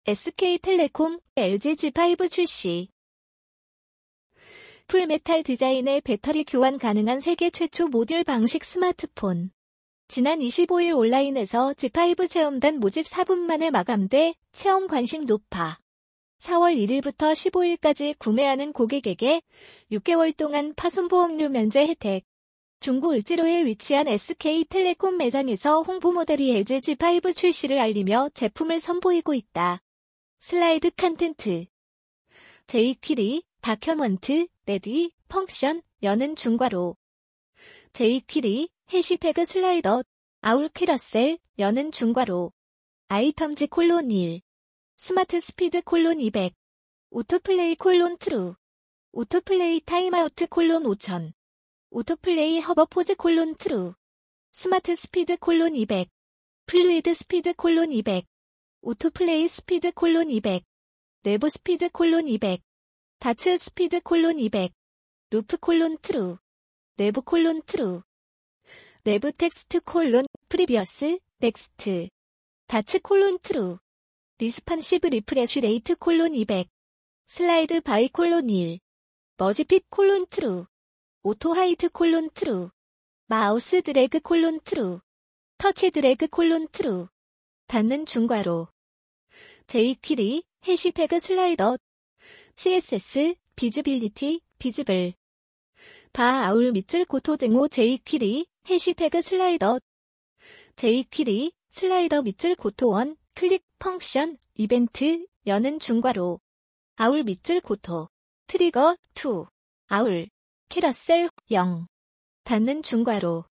SK텔레콤, LG G5 출시. 풀메탈 디자인의 배터리 교환 가능한 세계 최초 모듈 방식 스마트폰. 지난 25일 온라인에서 G5 체험단 모집 4분 만에 마감돼 체험 관심 높아. 4월 1일부터 15일까지 구매하는 고객에게 6개월 동안 파손보험료 면제 혜택. 중구 을지로에 위치한 SK텔레콤 매장에서 홍보 모델이 LG G5 출시를 알리며 제품을 선보이고 있다. 슬라이드 컨텐트. jQuery, 다큐먼트, 레디, 펑션, 여는 중괄호. jQuery, 해시태그 슬라이더, 아울 캐러셀, 여는 중괄호. 아이템즈 콜론 1. 스마트 스피드 콜론 200. 오토플레이 콜론 트루. 오토플레이 타임아우트 콜론 5000. 오토플레이 허버포즈 콜론 트루. 스마트 스피드 콜론 200. 플루이드 스피드 콜론 200. 오토플레이 스피드 콜론 200. 내부 스피드 콜론 200. 다츠 스피드 콜론 200. 루프 콜론 트루. 내부 콜론 트루. 내부 텍스트 콜론 프리비어스 넥스트. 다츠 콜론 트루. 리스판시브 리프레쉬 레이트 콜론 200. 슬라이드 바이 콜론 1. 머지핏 콜론 트루. 오토 하이트 콜론 트루. 마우스 드래그 콜론 트루. 터치 드래그 콜론 트루. 닫는 중괄호. jQuery, 해시태그 슬라이더. CSS, 비즈빌리티, 비즈블. 바 아울 밑줄 고토 등호 jQuery, 해시태그 슬라이더. jQuery, 슬라이더 밑줄 고토 1, 클릭, 펑션, 이벤트, 여는 중괄호. 아울 밑줄 고토. 트리거, 2. 아울. 캐러셀, 0. 닫는 중괄호.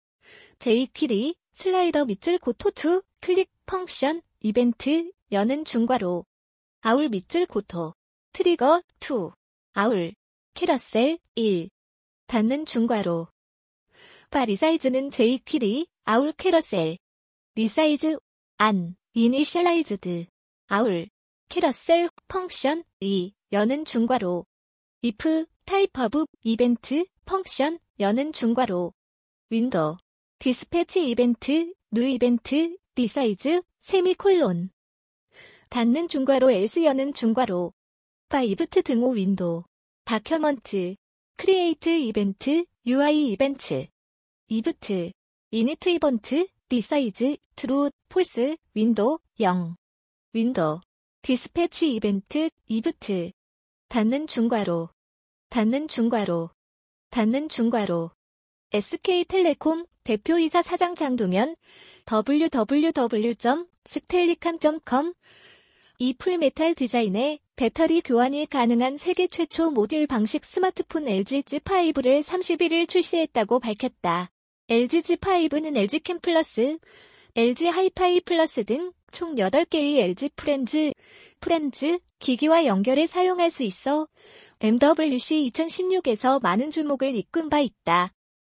jQuery, 슬라이더 밑줄 고토 2, 클릭, 펑션, 이벤트, 여는 중괄호. 아울 밑줄 고토. 트리거, 2. 아울. 캐러셀, 1. 닫는 중괄호. 바 리사이즈는 jQuery, 아울 캐러셀. 리사이즈, 안, 이니셜라이즈드. 아울. 캐러셀, 펑션, 2. 여는 중괄호. if, 타입 오브, 이벤트, 펑션, 여는 중괄호. 윈도우. 디스패치 이벤트, 뉴 이벤트, 리사이즈, 세미콜론. 닫는 중괄호 else 여는 중괄호. 바 이브트 등호 윈도우. 다큐먼트. 크리에이트 이벤트, UI 이벤트. 이브트. 이니트 이벤트, 리사이즈, 트루, 폴스, 윈도우, 0. 윈도우. 디스패치 이벤트, 이브트. 닫는 중괄호. 닫는 중괄호. 닫는 중괄호. SK텔레콤 대표이사 사장 장동현 www.stellicam.com. 이 풀메탈 디자인의 배터리 교환이 가능한 세계 최초 모듈 방식 스마트폰 LG G5를 31일 출시했다고 밝혔다. LG G5는 LG 캠 플러스, LG 하이파이 플러스 등 총 8개의 LG 프렌즈 기기와 연결해 사용할 수 있어 MWC 2016에서 많은 주목을 이끈 바 있다.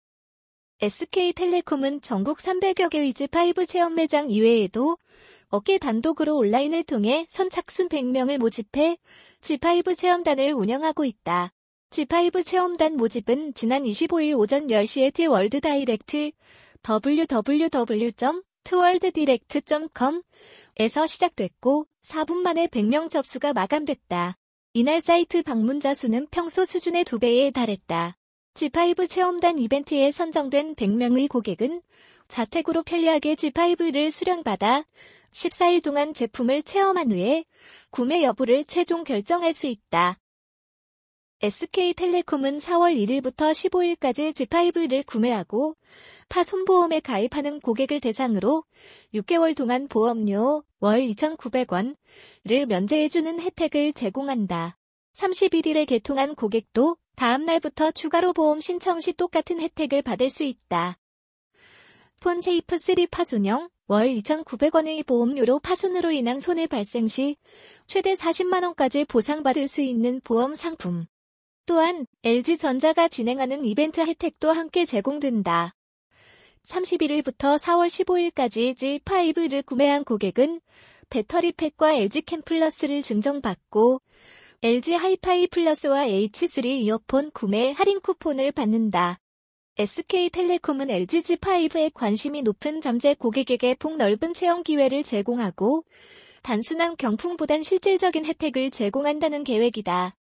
SK텔레콤은 전국 300여 개의 G5 체험 매장 이외에도 업계 단독으로 온라인을 통해 선착순 100명을 모집해 G5 체험단을 운영하고 있다. G5 체험단 모집은 지난 25일 오전 10시에 트월드 다이렉트 www.tworlddirect.com 에서 시작됐고 4분 만에 100명 접수가 마감됐다. 이날 사이트 방문자 수는 평소 수준의 2배에 달했다. G5 체험단 이벤트에 선정된 100명의 고객은 자택으로 편리하게 G5를 수령받아 14일 동안 제품을 체험한 후에 구매 여부를 최종 결정할 수 있다. SK텔레콤은 4월 1일부터 15일까지 G5를 구매하고 파손보험에 가입하는 고객을 대상으로 6개월 동안 보험료 월 2,900원을 면제해주는 혜택을 제공한다. 31일에 개통한 고객도 다음 날부터 추가로 보험 신청 시 똑같은 혜택을 받을 수 있다. 폰세이프 3 파손형 월 2,900원의 보험료로 파손으로 인한 손해 발생 시 최대 40만원까지 보상받을 수 있는 보험 상품. 또한 LG전자가 진행하는 이벤트 혜택도 함께 제공된다. 31일부터 4월 15일까지 G5를 구매한 고객은 배터리팩과 LG 캠 플러스를 증정받고 LG 하이파이 플러스와 H3 이어폰 구매 할인 쿠폰을 받는다. SK텔레콤은 LG G5에 관심이 높은 잠재 고객에게 폭넓은 체험 기회를 제공하고 단순한 경품보단 실질적인 혜택을 제공한다는 계획이다.